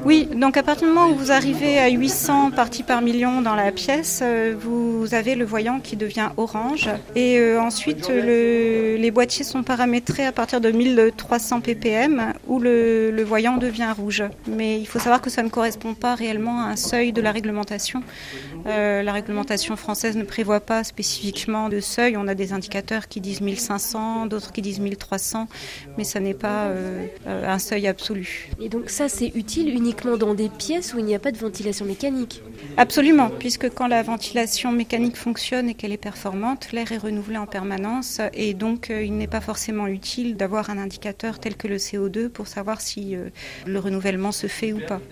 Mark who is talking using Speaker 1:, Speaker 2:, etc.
Speaker 1: Oui, donc à partir du moment où vous arrivez à 800 parties par million dans la pièce, vous avez le voyant qui devient orange. Et ensuite, les boîtiers sont paramétrés à partir de 1300 ppm où le voyant devient rouge. Mais il faut savoir que ça ne correspond pas réellement à un seuil de la réglementation. La réglementation française ne prévoit pas spécifiquement de seuil. On a des indicateurs qui disent 1500, d'autres qui disent 1300, mais ça n'est pas un seuil absolu.
Speaker 2: Et donc ça, c'est utile uniquement dans des pièces où il n'y a pas de ventilation mécanique?
Speaker 1: Absolument, puisque quand la ventilation mécanique fonctionne et qu'elle est performante, l'air est renouvelé en permanence et donc il n'est pas forcément utile d'avoir un indicateur tel que le CO2 pour savoir si le renouvellement se fait ou pas.